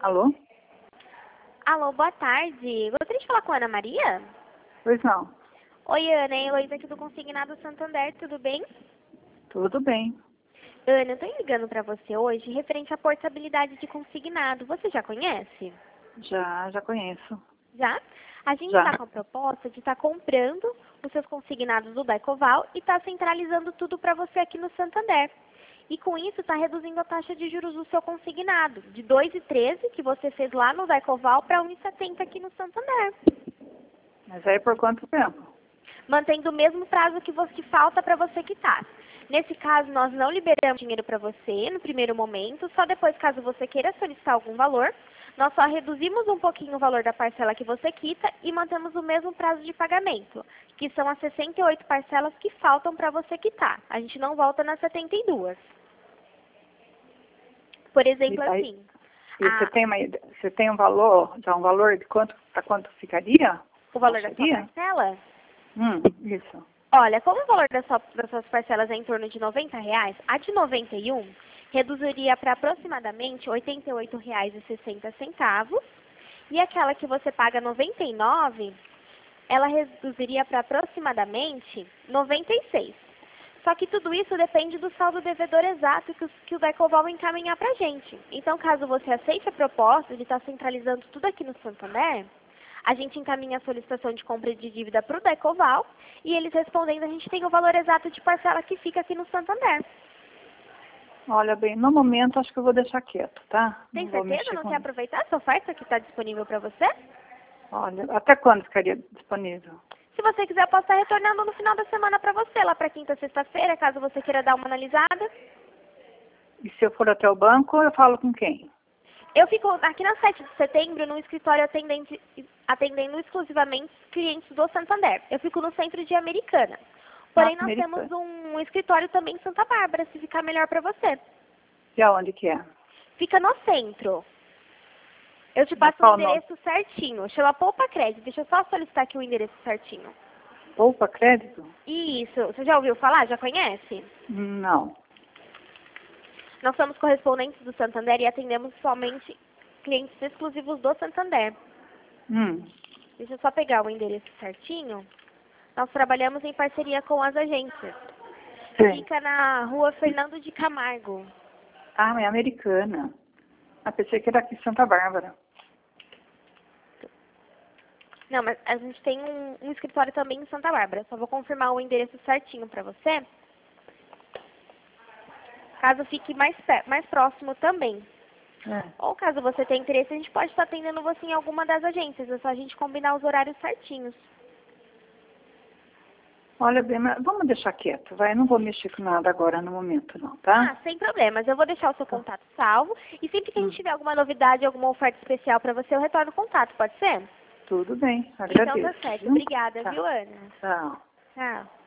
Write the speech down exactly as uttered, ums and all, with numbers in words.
Alô? Alô, boa tarde. Gostaria de falar com a Ana Maria? Pois não. Oi, Ana. É Heloísa aqui do Consignado Santander, tudo bem? Tudo bem. Ana, eu tô ligando para você hoje referente à portabilidade de consignado. Você já conhece? Já, já conheço. Já? A gente Já. está com a proposta de estar comprando os seus consignados do Daicoval e está centralizando tudo para você aqui no Santander. E com isso está reduzindo a taxa de juros do seu consignado, de dois vírgula treze que você fez lá no Daicoval para um vírgula setenta aqui no Santander. Mas aí por quanto tempo? Mantendo o mesmo prazo que, você, que falta para você quitar. Nesse caso, nós não liberamos dinheiro para você no primeiro momento, só depois, caso você queira solicitar algum valor, nós só reduzimos um pouquinho o valor da parcela que você quita e mantemos o mesmo prazo de pagamento, que são as sessenta e oito parcelas que faltam para você quitar. A gente não volta nas setenta e duas. Por exemplo, E aí, assim... e a- você tem uma ide- você tem um valor, já um valor de quanto para quanto ficaria? o valor da sua Seria? parcela? Hum, isso. Olha, como o valor das, sua- das suas parcelas é em torno de noventa reais, a de noventa e um reduziria para aproximadamente oitenta e oito reais e sessenta centavos. E aquela que você paga noventa e nove, ela reduziria para aproximadamente noventa e seis. Só que tudo isso depende do saldo devedor exato que, os- que o Daicoval vai encaminhar para a gente. Então, caso você aceite a proposta de estar centralizando tudo aqui no Santander, a gente encaminha a solicitação de compra de dívida para o Daicoval e eles respondendo, a gente tem o valor exato de parcela que fica aqui no Santander. Olha bem, no momento acho que eu vou deixar quieto, tá? Tem Não vou certeza? mexer Não com quer isso. aproveitar essa oferta que está disponível para você? Olha, até quando ficaria disponível? Se você quiser, eu posso estar retornando no final da semana para você, lá para quinta, sexta-feira, caso você queira dar uma analisada. E se eu for até o banco, eu falo com quem? Eu fico aqui na sete de setembro, no escritório atendente, atendendo exclusivamente clientes do Santander. Eu fico no centro de Americana. Na Porém, nós temos Americana. um, um escritório também em Santa Bárbara, se ficar melhor para você. E aonde que é? Fica no centro. Eu te Mas passo o qual o nome? endereço certinho. Chama Poupa Crédito. Deixa eu só solicitar aqui o endereço certinho. Poupa Crédito? Isso. Você já ouviu falar? Já conhece? Não. Nós somos correspondentes do Santander e atendemos somente clientes exclusivos do Santander. Hum. Deixa eu só pegar o endereço certinho. Nós trabalhamos em parceria com as agências. Sim. Fica na rua Fernando de Camargo. Ah, é americana. Ah, pensei que era aqui em Santa Bárbara. Não, mas a gente tem um, um escritório também em Santa Bárbara. Só vou confirmar o endereço certinho para você. Caso fique mais, pe- mais próximo também. É. Ou caso você tenha interesse, a gente pode estar atendendo você em alguma das agências. É só a gente combinar os horários certinhos. Olha bem, mas vamos deixar quieto, vai. Não vou mexer com nada agora no momento, não, tá? Ah, sem problemas. Eu vou deixar o seu contato salvo. E sempre que a gente tiver alguma novidade, alguma oferta especial para você, eu retorno o contato. Pode ser? Tudo bem, Então agradeço. tá certo. Viu? Obrigada, Tá. viu, Ana? Tchau. Tchau.